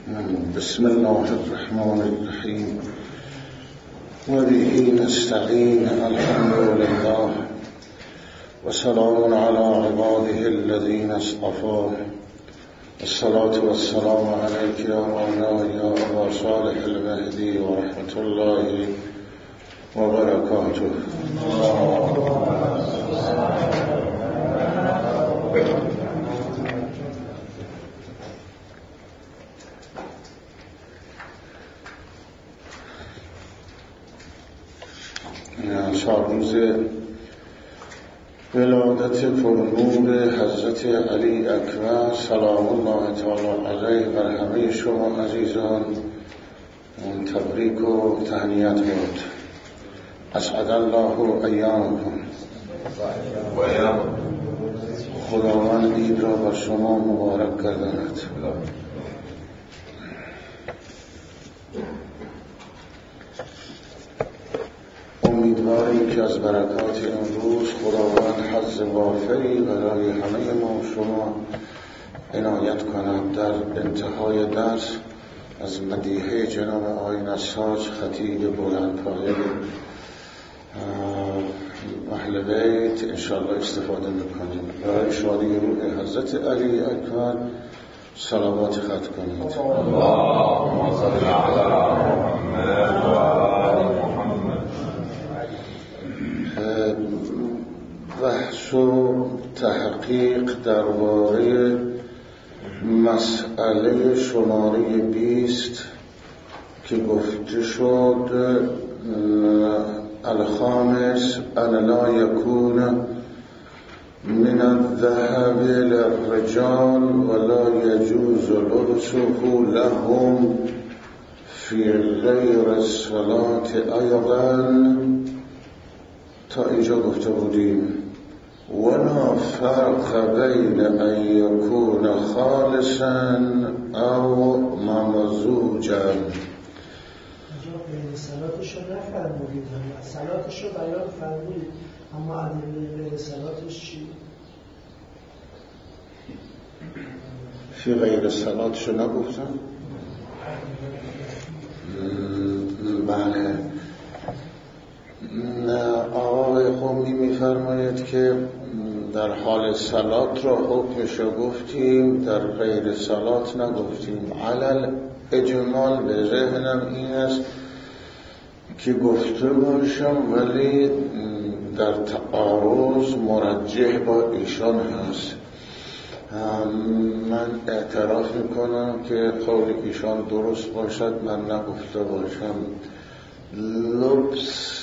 بسم الله الرحمن الرحيم وبه نستعين الحمد لله وسلام على عباده الذين اصطفى الصلاة والسلام عليك يا مولاي يا أبا صالح المهدي ورحمة الله وبركاته. روز ولادت پرنور حضرت علی اکبر سلام الله تعالی علیه بر همه شما عزیزان تبریک و تهنیت بود. اسعد الله ایامکم. خداوند عید را بر شما مبارک گرداند. امیدواریم که از برکات امروز خداوند حظ وافری برای همه ما شما عنایت کند. در انتهای درس از مدیحه جناب آقای نساج خطیب بلندپایه اهل بیت انشاءالله استفاده میکنیم. برای شادی روح حضرت علی اکبر صلوات ختم کنید. اللهم صل علی محمد و آل محمد. بحث و تحقیق درباره مسئله شماره 20 که گفته شد الخامس ان لا يكون من الذهب للرجال ولا يجوز لبسه لهم في غير الصلاة أيضا. تا اینجا گفته بودیم ولا فرق بین ان یکون خالصا او ممزوجا. اینجا بین صلاتش رو نفرمودید، صلاتش رو بیان فرمودید، اما ادله غیر صلاتش چی؟ فی غیر صلاتش رو نگفتم؟ بله. آقای قمی میفرماید که در حال صلات را حکمش را گفتیم، در غیر صلات نگفتیم. علل اجمال به ذهنم این است که گفته باشم ولی در تعارض مرجح با ایشان هست. من اعتراف میکنم که قول ایشان درست باشد من نگفته باشم. لبس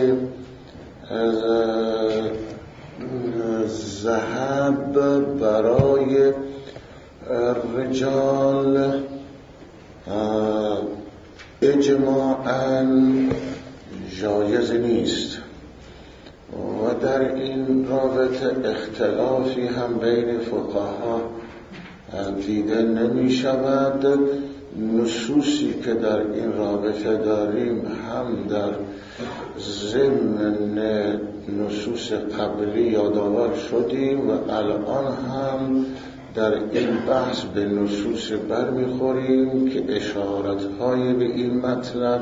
ذهب برای رجال اجماعاً جایز نیست و در این رابطه اختلافی هم بین فقها دیده نمی شود. نصوصی که در این رابطه داریم هم در ضمن نصوص قبلی یادآور شدیم و الان هم در این بحث به نصوص برمیخوریم که اشارت‌های به این مطلب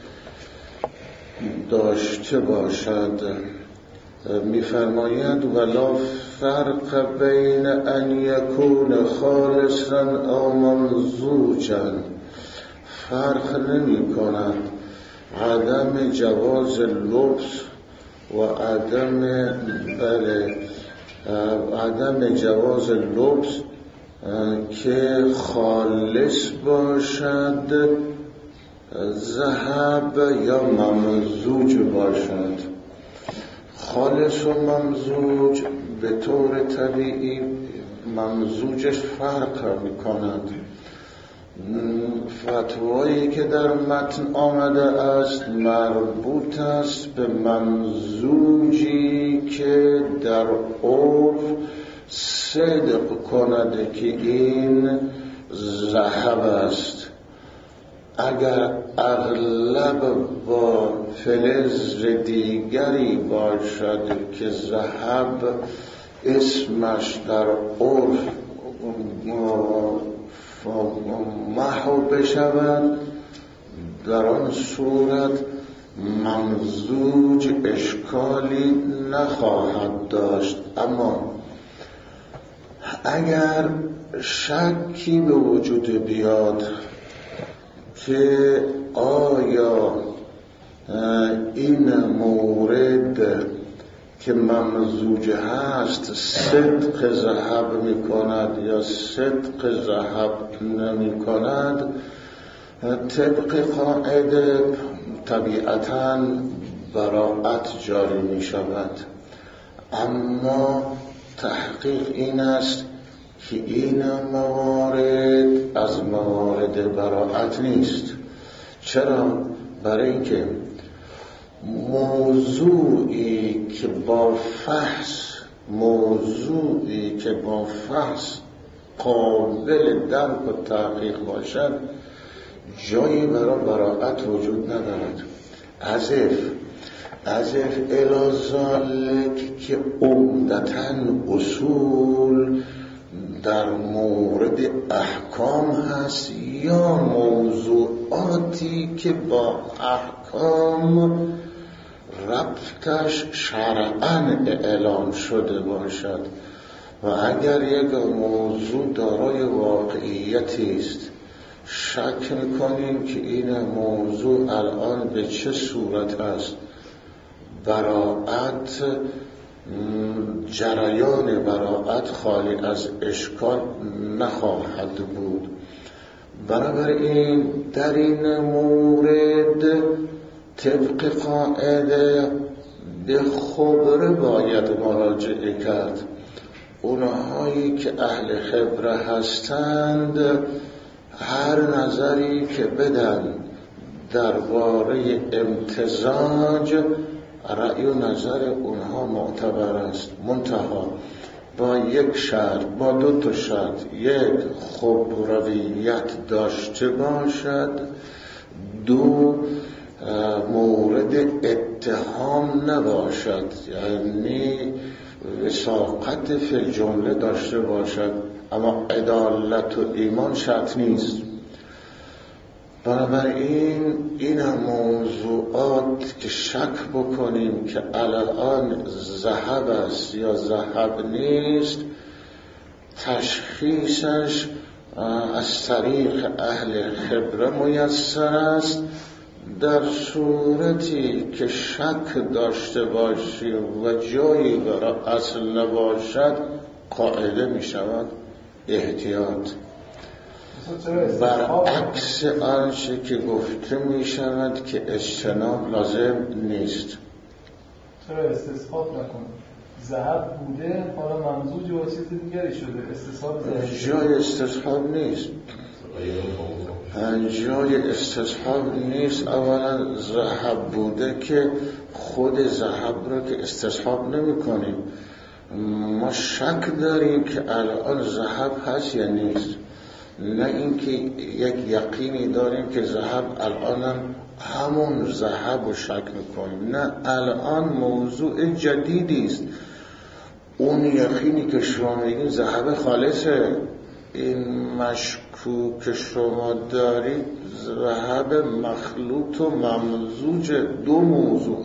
داشته باشد. می‌فرماید ولا فرق بین ان یکون خالصا او ممزوجا. فرق نمی کند عدم جواز لبس و عدم جواز لبس که خالص باشد ذهب یا ممزوج باشد. خالص و ممزوج به طور طبیعی ممزوجش فرق می کند. فتوایی که در متن آمده است مربوط است به ممزوجی که در عرف صدق کند که این ذهب است. اگر اغلب با فلز دیگری باشد که ذهب اسمش در عرف محو ادعا بشود در آن صورت ممزوج اشکالی نخواهد داشت. اما اگر شکی به وجود بیاد که آیا این مورد که ممزوج هست صدق ذهب می کند یا صدق ذهب نمی کند، طبق قاعده طبیعتاً براءت جاری می شود. اما تحقیق این است که این موارد از موارد براءت نیست. چرا؟ برای اینکه موضوعی که با فحص قابل درک و تحقیق باشد جایی برای براءت وجود ندارد. از الازالک که عمدتاً اصول در مورد احکام هست یا موضوعاتی که با احکام ربطش شرعاً اعلام شده باشد و اگر یک موضوع دارای واقعیتی است شک می‌کنیم که این موضوع الان به چه صورت است، براءت جریان براءت خالی از اشکال نخواهد بود. بنابراین در این مورد طبق قاعده به خبره باید مراجعه کرد. اونهایی که اهل خبره هستند هر نظری که بدن درباره امتزاج رأی و نظر اونها معتبر است، منتها با یک شرط، با 2 شرط: یک، خبرویت داشته باشد، 2، مورد اتهام نباشد، یعنی وثاقت فی الجمله داشته باشد، اما عدالت و ایمان شرط نیست. بنابراین این موضوعات که شک بکنیم که الان ذهب است یا ذهب نیست، تشخیصش از طریق اهل خبره میسر است. در صورتی که شک داشته باشیم و جایی برای اصل نباشد قاعده می شود احتیاط. برعکس آنچه که گفته می شود که اجتناب لازم نیست. چرا استصحاب نکنه؟ ذهب بوده حالا ممزوج و چیز دیگری شده، استصحاب جای استصحاب نیست. جای استصحاب نیست. اولا ذهب بوده که خود ذهب رو که استصحاب نمی کنیم، ما شک داریم که الان ذهب هست یا نیست، نه اینکه یک یقینی داریم که ذهب الان همون ذهب رو شک میکنیم. نه، الان موضوع جدیدی است. اون یقینی که شما میگین ذهب خالصه، این مشکوک که شما دارید ذهب مخلوط و ممزوج، 2 موضوع.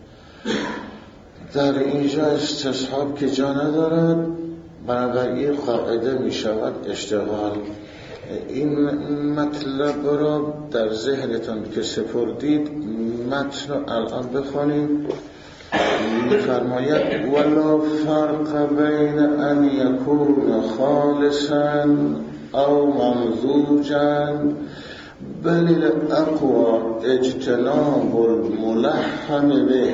در اینجا استصحاب که جا ندارد، بنابراین قاعده می شود اشتغال. این مطلب را در ذهنتان که سپردید متن رو الان بخونیم. می‌فرماید ولا فرق بین ان یکون خالصا او ممزوجا بل الاقوى اجتناب الملحن به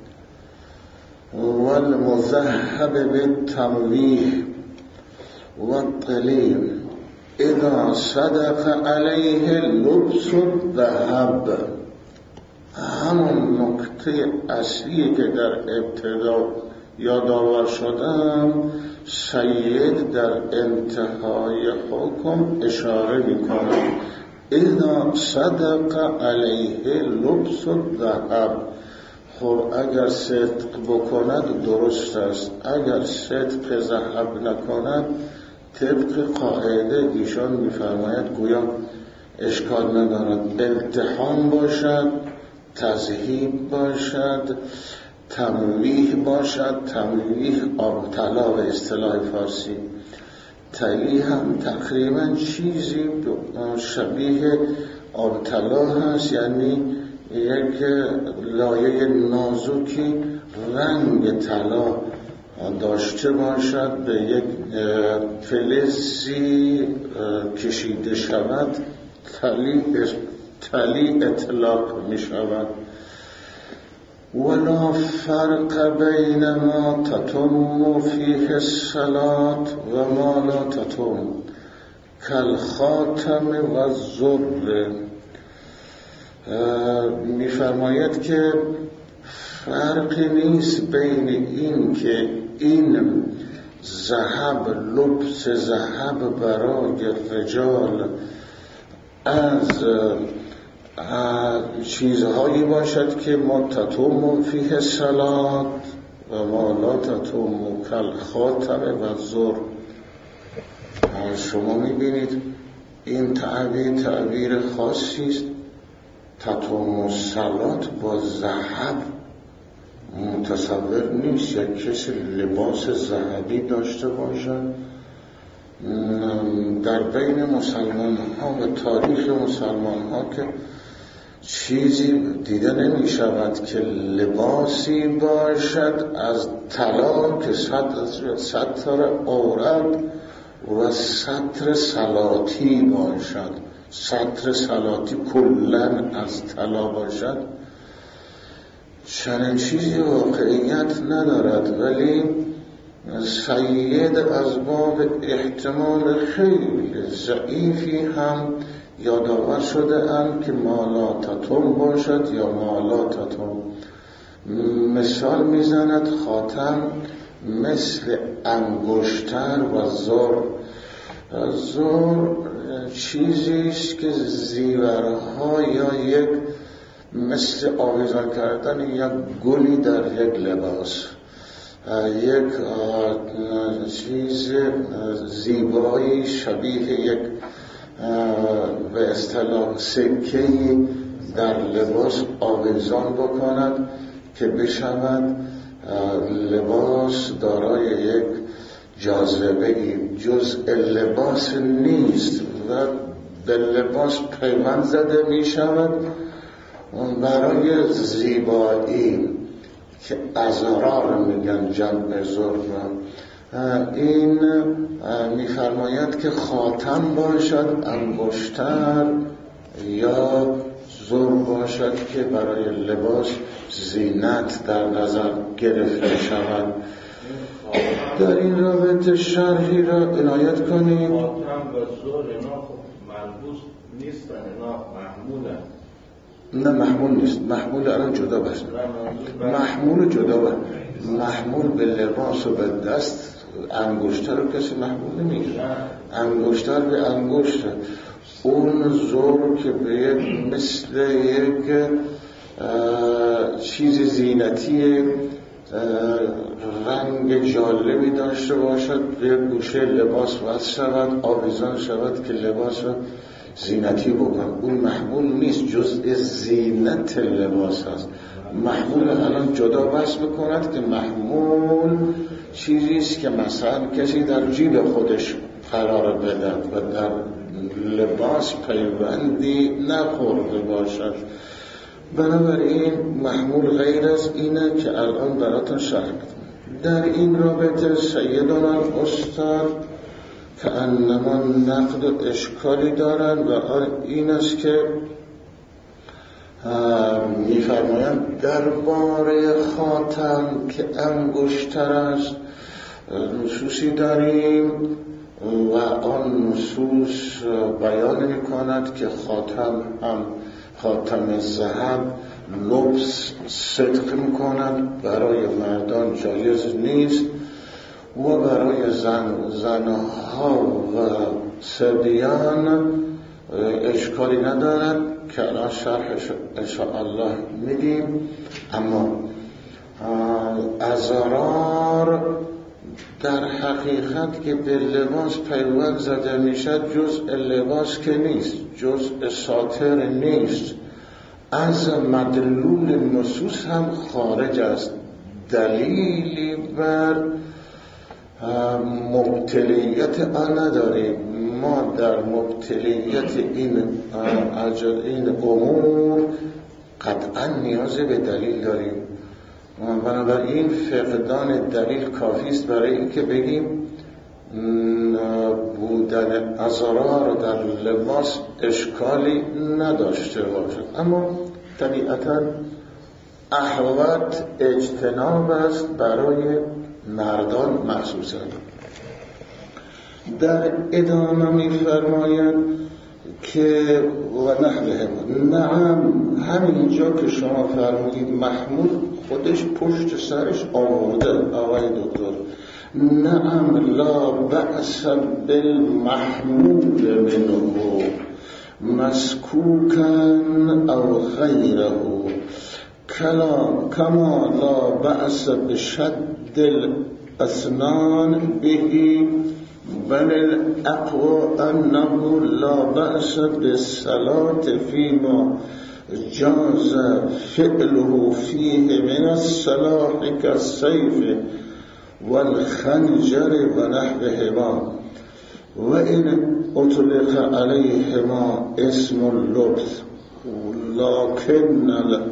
والمذهب بالتمویح والقلیل اذا صدق علیه لبس الذهب. همون نکته اصلی که در ابتدا یادآور شدم سید در انتهای حکم اشاره می‌کند. اذا صدق علیه لبس الذهب، خب اگر صدق بکند درست است، اگر صدق ذهب نکند طبق قاعده ایشان می‌فرماید گویا اشکال ندارد. التحام باشد، تذهیب باشد، تمویح باشد. تمویح آب طلا به اصطلاح فارسی. تلی هم تقریبا چیزی شبیه آب طلا هست، یعنی یک لایه نازکی رنگ طلا داشته باشد، به یک فلزی کشیده شود، تلی اطلاق می شود. ولا فرق بین ما تتم فیه الصلاة و ما لا تتم کالخاتم و الزر. می‌فرماید که فرقی نیست بین این که این ذهب، لبس ذهب برای رجال از چیزهایی باشد که ما تتم فیه الصلاة و ما لا تتم کالخاتم و الزر. شما می‌بینید این تعبیر خاصی است. تتم الصلاة با ذهب متصور نیست یک کسی لباس ذهبی داشته باشد. در بین مسلمان ها و تاریخ مسلمان ها که چیزی دیده نمی شود که لباسی باشد از طلا که ستر عورت و ستر صلاتی باشد. ستر صلاتی کلن از طلا باشد. چنین چیزی واقعیت ندارد، ولی سید از باب احتمال خیلی ضعیفی هم یادآور شده اند که مالا تتم باشد یا مالا تتم. مثال میزند خاتم مثل انگشتر و زر. زر چیزیست که زیورها یا یک مثل آویزان کردن یک گلی در یک لباس، یک چیز زیبایی شبیه یک به اصطلاح سکه‌ای در لباس آویزان بکند که بشود لباس دارای یک جاذبه‌ای. جزء لباس نیست و به لباس پیوند زده می شود برای زیبایی که ازرار میگن جمع زر. این میفرماید که خاتم باشد انگشتر یا زر باشد که برای لباس زینت در نظر گرفته شود. در این رابطه شرحی را عنایت کنید. خاتم و زر اینا ملبوس نیستن، اینا محمولن. نه محمول نیست، محمول الان جدا بست. محمول جدا بست. محمول به لباس و به دست. انگشتر رو کسی محمول نمیگه. انگشتر به انگشت. اون زر که به یک مثل یک چیز زینتی رنگ جالبی داشته باشد، به یک گوشه لباس وصل شود، آویزان شود که لباس رو زینتی بکن. اون محمول نیست، جزء زینت لباس هست. محمول الان جدا بحث بکند که محمول چیزیست که مثلا کسی در جیب خودش قرار بدد و در لباس پیوندی نخورده باشد. بنابراین محمول غیر از اینه که الان براتون شرح بدم. در این رابطه سیدنا الاستاد که انما نقد و اشکالی دارند و این است که میفرمایند درباره خاتم که انگشتر است نصوصی داریم و آن نصوص بیان میکند که خاتم هم خاتم ذهب لبس صدق میکند، برای مردان جایز نیست و برای زنها و صبیان اشکالی ندارد که الان شرحش انشاءالله میدیم. اما ازرار در حقیقت که به لباس پیوند زده میشد جزء لباس که نیست، جزء ساتر نیست، از مدلول نصوص هم خارج است. دلیلی بر مبتلیت آن نداریم. ما در مبتلیت این امور قطعا نیاز به دلیل داریم. بنابراین فقدان دلیل کافی است برای اینکه بگیم بودن ازرار در لباس اشکالی نداشته باشد. اما طبیعتا احوت اجتناب است برای مردان مخصوصا. در ادامه می‌فرماید که و نحوه نعم، همینجا که شما فرمودید محمول خودش پشت سرش آورده آقای دکتر. نعم لا بأس بالمحمول منه مسکوکا او غیره کما لا بأس بشد الاسنان به بل الاقوى انه لا بأس بالصلاة فيما جاز فعله فيه من السلاح كالسيف والخنجر ونحوهما وإن أطلق عليهما اسم اللبس لكن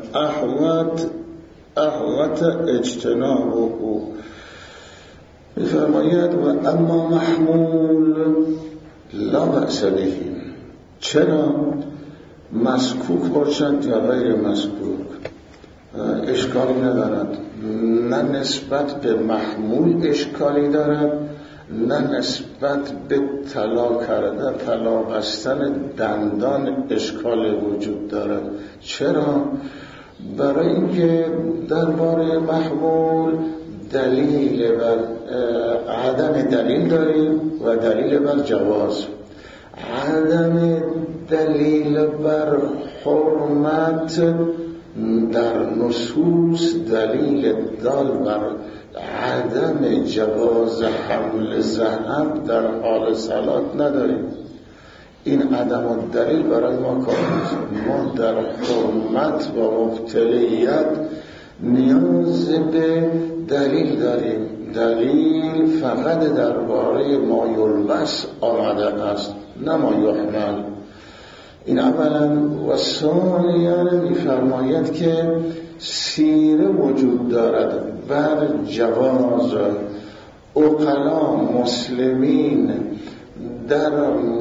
الأحوت اجتنابه. می‌فرماید و اما محمول لا بأس به، چرا؟ مسکوک باشد یا غیر مسکوک اشکالی ندارد. نه نسبت به محمول اشکالی دارد، نه نسبت به طلا کردن، طلا بستن دندان اشکال وجود دارد. چرا؟ برای اینکه درباره محمول دلیل بر عدم دلیل داریم و دلیل بر جواز. عدم دلیل بر حرمت در نصوص، دلیل دال بر عدم جواز حمل ذهب در حال صلات نداریم. این عدم دلیل برای ما کافی. ما در حرمت و مبتلیت نیاز به دلیل داریم. دلیل فقط درباره ما یلبس آمده است، نه ما یحمل. این اولا. و ثانیاً می‌فرماید که سیره وجود دارد بر جواز. عقلا مسلمین در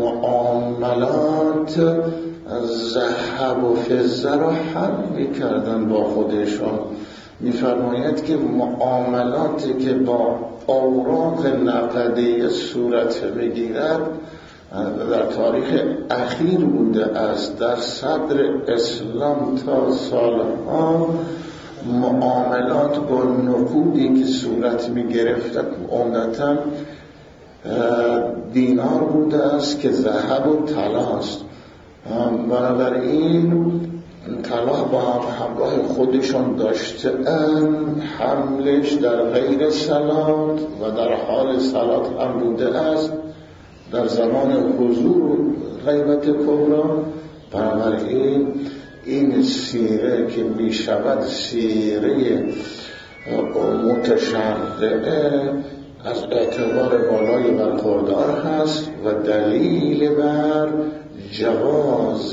معاملات ذهب و فضه را حل می‌کردن با خودشان. می‌فرماید که معاملاتی که با اوراق نقدی صورت می‌گیرد در تاریخ اخیر بوده است. در صدر اسلام تا سالها معاملات با نقودی که صورت می‌گرفت عمدتاً دینار بوده است که ذهب و طلا است. بنابراین طلا با همراه خودشان داشته‌اند. حملش در غیر صلات و در حال صلات هم بوده است، در زمان حضور غیبت کبرا. بنابراین این سیره که میشود سیره متشرعه از اعتبار بالای برخوردار هست و دلیل بر جواز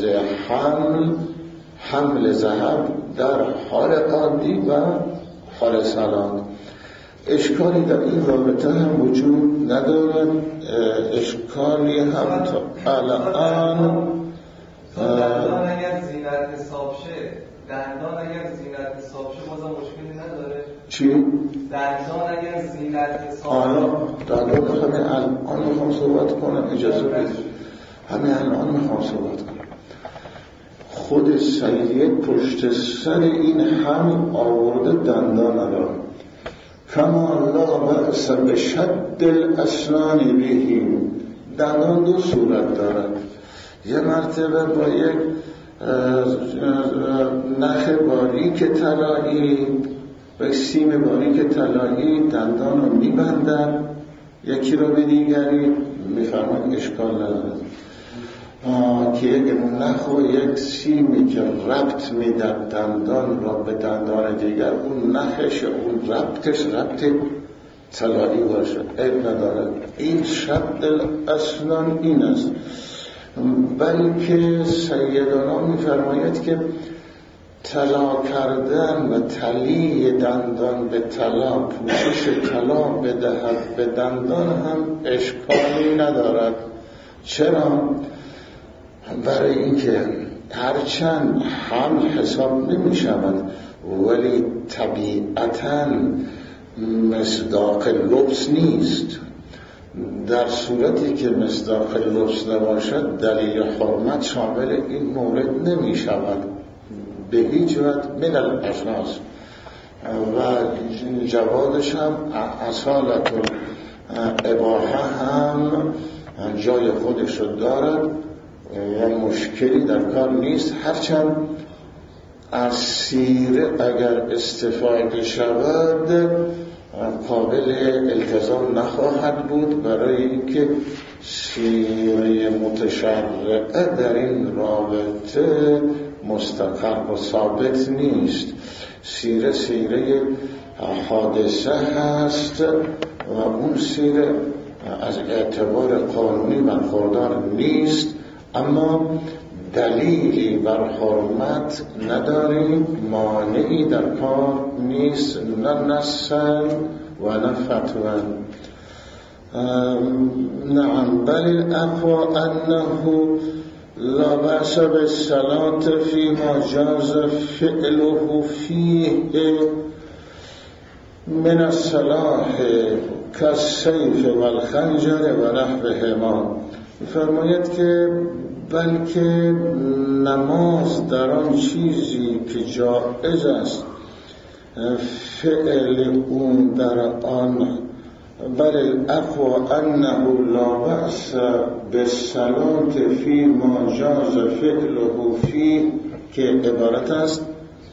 حمل ذهب در حال عادی و حال صلات. اشکالی در این رابطه هم وجود ندارد. اشکالی هم تا الان دندان اگر زینت حساب شه، دندان اگر زینت حساب شه بازم مشکلی نداره. چی؟ دندان اگر زینت حساب دندان همه الان میخوام صحبت کنم، اجازه بدید. همه الان میخوام صحبت کنم. خود سید پشت سر این هم آورده دندان را. کما لا بأس بشد الاسنان به. دندان دو صورت دارد. یه مرتبه با یک نخ باریک طلایی و سیم باریک طلایی دندان رو میبندن یکی رو به دیگری میفرمان اشکال نداره. که یک نخ و یک سیمی که ربط میدن دندان را به دندان دیگر، اون نخش اون ربطش ربط طلایی باشه عیب نداره. این شرط اصلا این است، بلکه سیدنا میفرماید که طلا کردن و تلی دندان به طلا، پوشش طلا بدهد به دندان هم اشکالی ندارد. چرا؟ برای اینکه هرچند حمل حساب نمی شود ولی طبیعتاً مصداق لبس نیست. در صورتی که مصداق لبس نباشد دلیل حرمت شامل این مورد نمی شود به هیچ وجه من الاشخاص، و جوادش هم اصالت اباحه هم جای خودش رو دارد و مشکلی در کار نیست. هرچند از سیره اگر استفاده شود قابل التزام نخواهد بود، برای اینکه سیره متشرعه در این رابطه مستقر و ثابت نیست. سیره حادثه هست و اون سیره از اعتبار قانونی برخوردار نیست، اما دلیلی بر حرمت نداریم، مانعی در کار نیست، نه نصا و نه فتوا. نعم، بل الاقوى انه لا بأس بالصلاة فيما جاز فعله فيه من السلاح كالسيف والخنجر ونحوهما. فرماید که بلکه نماز در آن چیزی که جائز است فعل اون در آن، بل الاقوى انه لا بأس بالصلاة فيما جاز فعله فيه، که عبارت است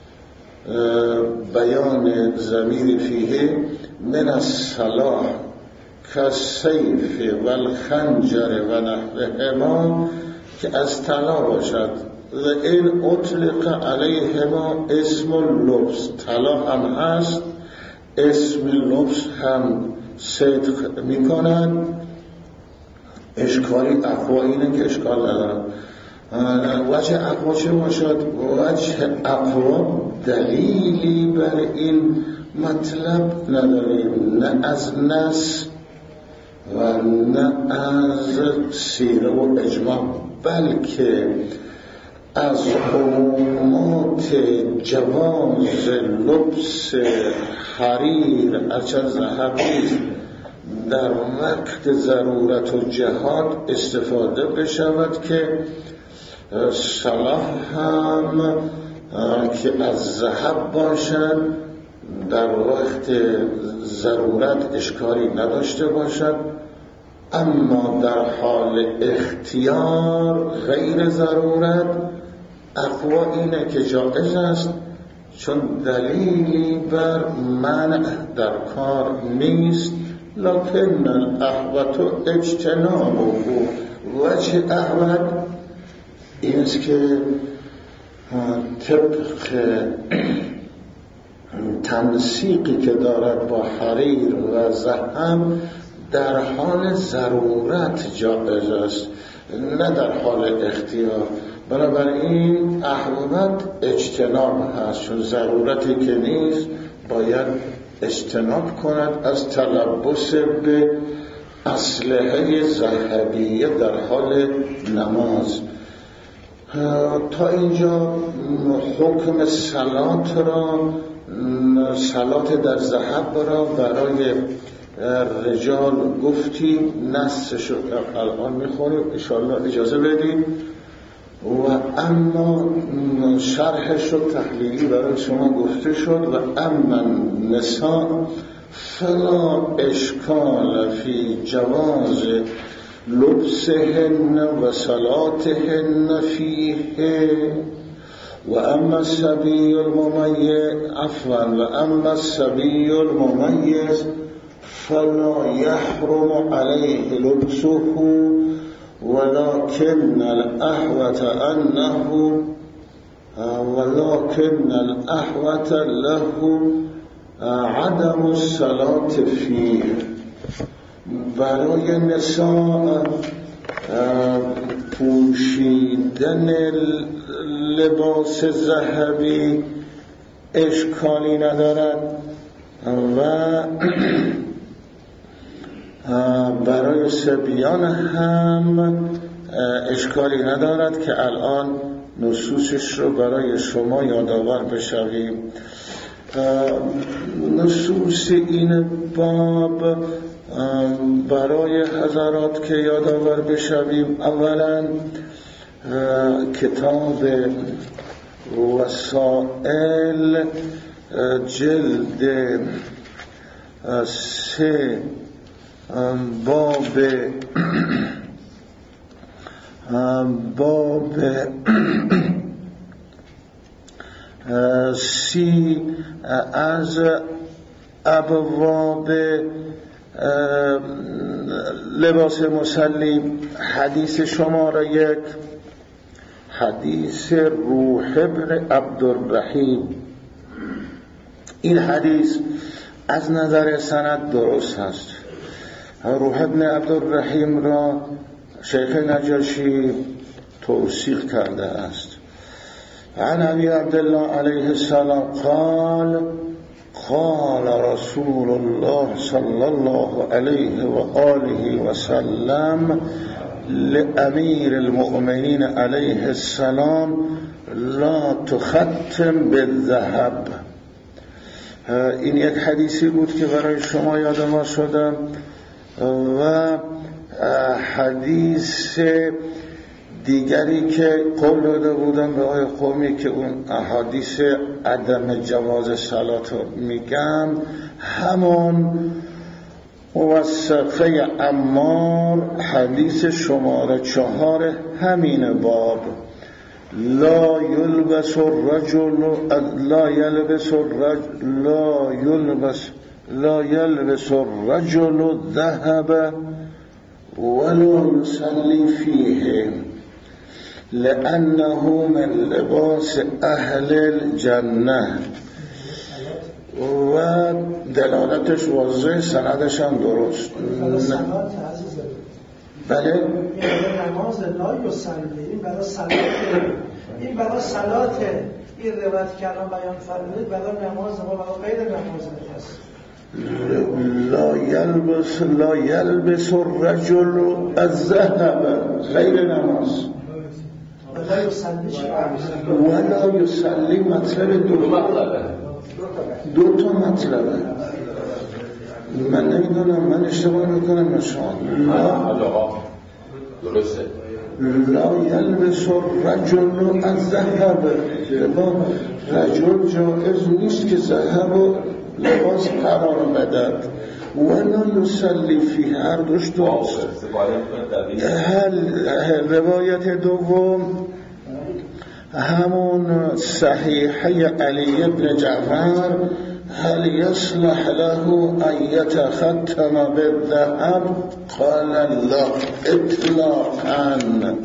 بیان ضمیر فیه من الصلاح كالسيف والخنجر و نحوهما، که از طلا باشد و این اطلق علیهما اسم اللبس، طلا هم هست، اسم لبس هم صدق میکنن. اشکالی اقوا اینه که اشکال ندارن. وجه اقوا چه باشد؟ وجه اقوا دلیلی بر این مطلب نداریم، نه از نص و نه از سیره و اجماع، بلکه از عمومات جواز لبس حریر هرچند ذهبی در وقت ضرورت و جهاد استفاده بشود، که صلاح هم که از ذهب باشد در وقت ضرورت اشکالی نداشته باشد، اما در حال اختیار غیر ضرورت اقوا اینه که جائز است، چون دلیلی بر منع در کار نیست. لکن الاحوط اجتنابه، وجه احوط این است که طبق تنسیقی که دارد با حریر و زحم در حال ضرورت جائز است، نه در حال اختیار. بنابراین احوط اجتناب هست، چون ضرورتی که نیست باید اجتناب کند از تلبس به اسلحه ذهبیه در حال نماز. تا اینجا حکم صلات در ذهب را برای رجال گفتیم، نصش رو الان میخونیم انشاءالله اجازه بدیم، و اما شرحش رو تحلیلی برای شما گفته شد. و اما نساء فلا اشکال فی جواز لبسهن و صلاتهن فیه، و اما الصبی الممیز فلا يحرم عليه لبسه ولكن الأحوة له عدم الصلاة فيه. برای نساء پوشیدن لباس ذهبی اشکالی ندارد و برای صبیان هم اشکالی ندارد که الان نصوصش رو برای شما یادآور بشویم. نصوص این باب برای حضرات که یادآور بشویم، اولا کتاب وسائل جلد 3 باب 30 از ابواب لباس مسلی، حدیث شماره 1 حدیث روح ابن عبدالرحیم. این حدیث از نظر سند درست هست. روح ابن عبدالرحیم را شیخ نجاشی توثیق کرده است. عن ابی عبدالله علیه السلام قال رسول الله صلی الله علیه و آله و سلم لامیر المؤمنین علیه السلام لا تختم بالذهب. این یک حدیثی بود که برای شما یادآور شدم و حدیث دیگری که قول داده بودم به آقای قومی که اون احادیث عدم جواز صلات رو میگم، همون موثقه عمار حدیث شماره 4 همین باب، لا يلبس الرجل الذهب ولا يصلي فيه لأنه من لباس أهل الجنة. و دلالتش واضح، سندش هم درست. بله نماز لا یصلی، این برای صلاته، این برای صلاته. این روایت که الان بیان فرمودید برای نماز و برای غیر نماز هست. لا يلبس الرجل الذهب غیر نماز ولا يصلي. مطلب دو تا مطلبه. من نمیدونم، من اشتباه میکنم نشان. درسته. لا يلبس الرجل الذهب. رجل جائز نیست که ذهب لباس قرار بدد. ولا يصلي فيه. هر دوش درست. روایت دوم همون صحیحه علی ابن جعفر، هل يصلح له ان يتختم بالذهب؟ قال لا اطلاقا،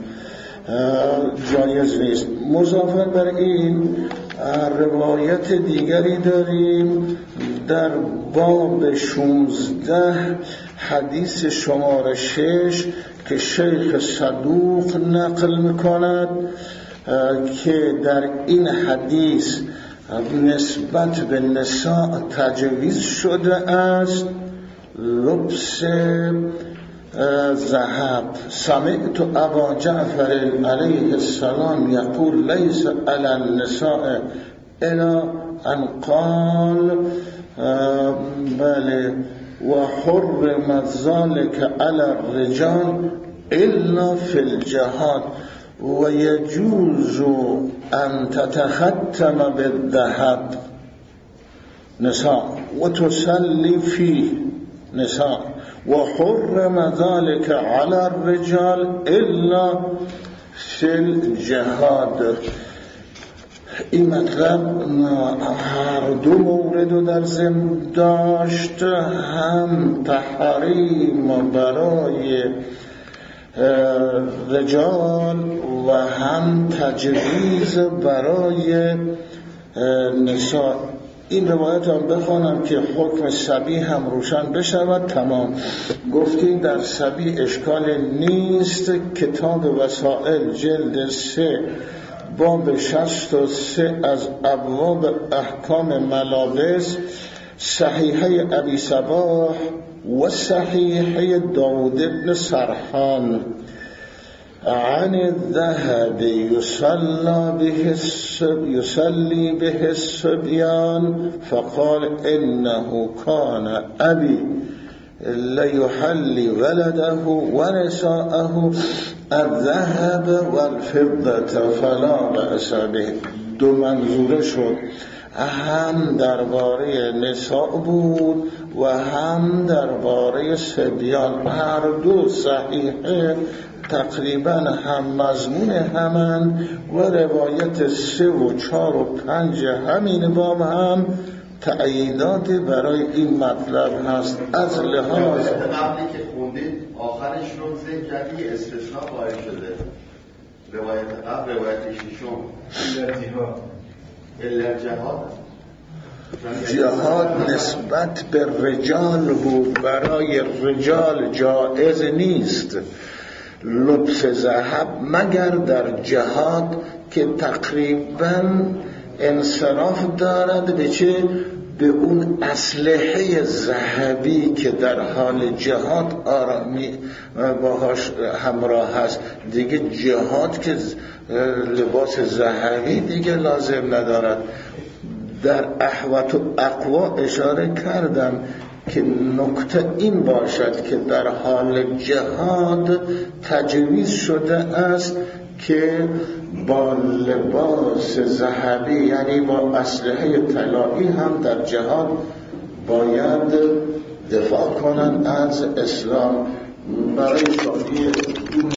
جایز نیست. مضافاً بر این روایت دیگری داریم در باب 16 حدیث شماره 6 که شیخ صدوق نقل میکند که در این حدیث نسبت به نساء تجویز شده است لبس ذهب. سمعت ابا جعفر علیه السلام یقول لیس علی النساء الا ان قال بله و حرم ذلك علی الرجال الا فی الجهاد و یجوز ان تتختم بالذهب نساء و تسلی فيه نساء و حرم ذلك على الرجال الا في الجهاد. این مطلب هر دو مورد رو در ذهن داشت، هم تحریم برای رجال و هم تجویز برای نساء. این روایت هم بخوانم که حکم صبی هم روشن بشود. تمام گفتیم در صبی اشکال نیست. کتاب وسائل جلد 3 باب 63 از ابواب احکام ملابس، صحیحه ابی صباح و صحیحه داود بن سرحان عن الذهب يصلي به الصبيان فقال إنه كان أبي ليحلي ولده ونساءه الذهب والفضة فلا بأس به. دو منظوره شد، هم درباره نساء بود و هم درباره صبیان. هر دو صحیحه تقریبا هم مضمون همن و روایت 3 و 4 و 5 همین باب هم تأییدات برای این مطلب هست. از لحاظ قبلی که خوندید آخرش رو ذکر کردی استثناء قائل شده. روایت قبل روایت ششم جهاد نسبت به رجال بود، برای رجال جائز نیست لبس ذهب مگر در جهاد که تقریبا انصراف دارد به چه؟ به اون اسلحه ذهبی که در حال جهاد آرامی باهاش همراه هست. دیگه جهاد که لباس ذهبی دیگه لازم ندارد. در احوت و اقوا اشاره کردم که نکته این باشد که در حال جهاد تجویز شده است که با لباس ذهبی یعنی با اسلحه طلایی هم در جهاد باید دفاع کنند از اسلام. برای شادی